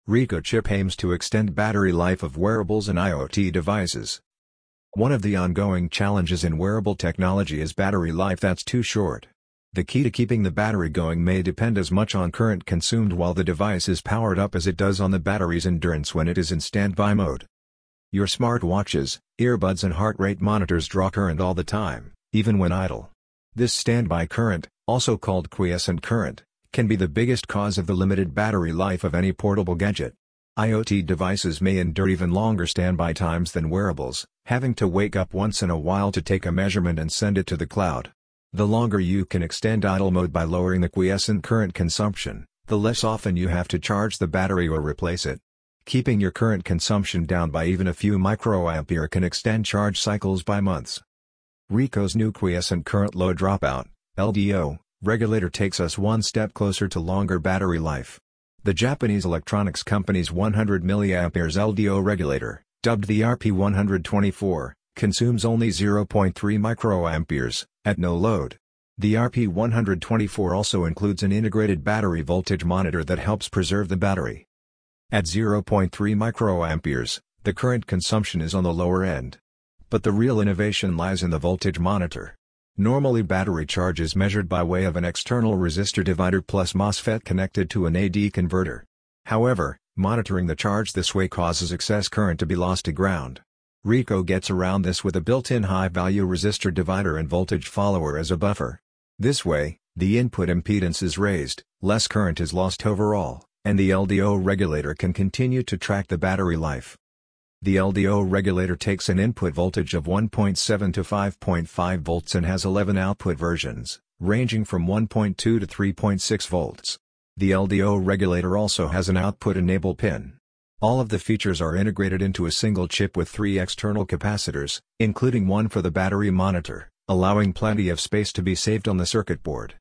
Ricoh chip aims to extend battery life of wearables and IoT devices. One of the ongoing challenges in wearable technology is battery life that's too short. The key to keeping the battery going may depend as much on current consumed while the device is powered up as it does on the battery's endurance when it is in standby mode. Your smartwatches, earbuds and heart rate monitors draw current all the time, even when idle. This standby current, also called quiescent current, can be the biggest cause of the limited battery life of any portable gadget. IoT devices may endure even longer standby times than wearables, having to wake up once in a while to take a measurement and send it to the cloud. The longer you can extend idle mode by lowering the quiescent current consumption, the less often you have to charge the battery or replace it. Keeping your current consumption down by even a few microampere can extend charge cycles by months. Ricoh's new quiescent current low dropout (LDO) regulator takes us one step closer to longer battery life. The Japanese electronics company's 100 mA LDO regulator, dubbed the RP124, consumes only 0.3 microamperes, at no load. The RP124 also includes an integrated battery voltage monitor that helps preserve the battery. At 0.3 microamperes, the current consumption is on the lower end. But the real innovation lies in the voltage monitor. Normally battery charge is measured by way of an external resistor divider plus MOSFET connected to an AD converter. However, monitoring the charge this way causes excess current to be lost to ground. Ricoh gets around this with a built-in high-value resistor divider and voltage follower as a buffer. This way, the input impedance is raised, less current is lost overall, and the LDO regulator can continue to track the battery life. The LDO regulator takes an input voltage of 1.7 to 5.5 volts and has 11 output versions, ranging from 1.2 to 3.6 volts. The LDO regulator also has an output enable pin. All of the features are integrated into a single chip with 3 external capacitors, including one for the battery monitor, allowing plenty of space to be saved on the circuit board.